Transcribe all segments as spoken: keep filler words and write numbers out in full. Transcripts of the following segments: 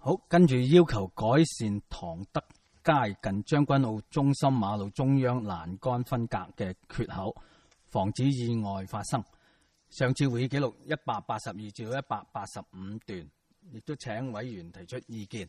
好，跟住要求改善唐德街近將軍澳中心馬路中央欄杆分隔嘅缺口，防止意外發生。上次會議記錄一百八十二至到一百八十五段，亦都請委員提出意見。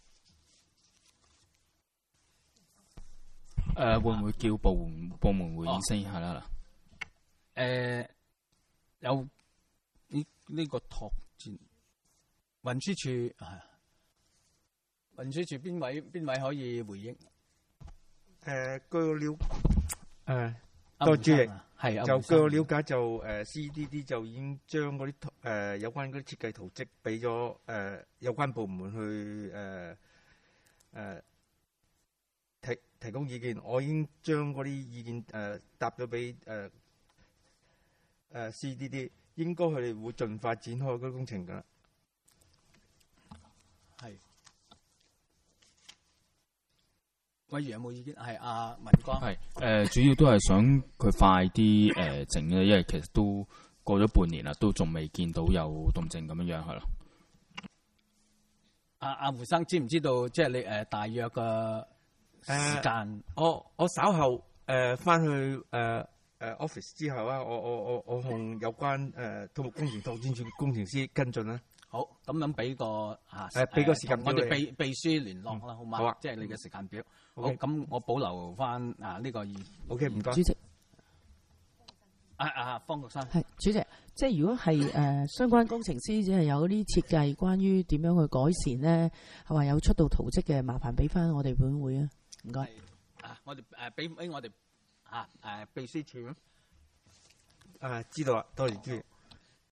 誒、呃，會唔會叫部門部門會議先係啦？ 誒、呃，有呢呢、這個拓展運輸處係運輸處邊位邊位可以回應？ 誒、呃，據我了誒， 阿代主席係就據我了解就誒、呃、C D D 就已經將嗰啲誒有關嗰啲設計圖則俾咗誒有關部門去誒誒、呃呃、提提供意見。我已經將嗰啲意見誒、呃、答咗俾誒誒 C D D， 應該佢哋會盡快展開嗰個工程㗎啦。 係。委員有冇意見？係阿文光。 係誒、呃，主要都係想佢快啲誒整咧，因為其實都過咗半年啦，都仲未見到有動靜咁樣樣係咯。 阿阿胡生知唔知道即係你誒、呃、大約嘅時間？ 呃、我我稍後誒翻、呃、去誒誒、呃、office 之後啊，我我我我同有關誒土木工程拓展處工程師跟進啦。 好，咁樣俾個嚇誒俾個時間表你， 我哋秘秘書聯絡啦，好嘛？ 好啊， 即係你嘅時間表。 好， 咁我保留翻啊呢個意。 OK，唔該。 主席， 啊啊，方國生。 係主席，即係如果係誒、呃、相關工程師即係有啲設計，關於點樣去改善咧，係話有出到圖則嘅，麻煩俾翻我哋本會啊，唔該。 啊，我哋誒俾俾我哋啊誒秘書處咯。 啊，知道啦，多謝主席。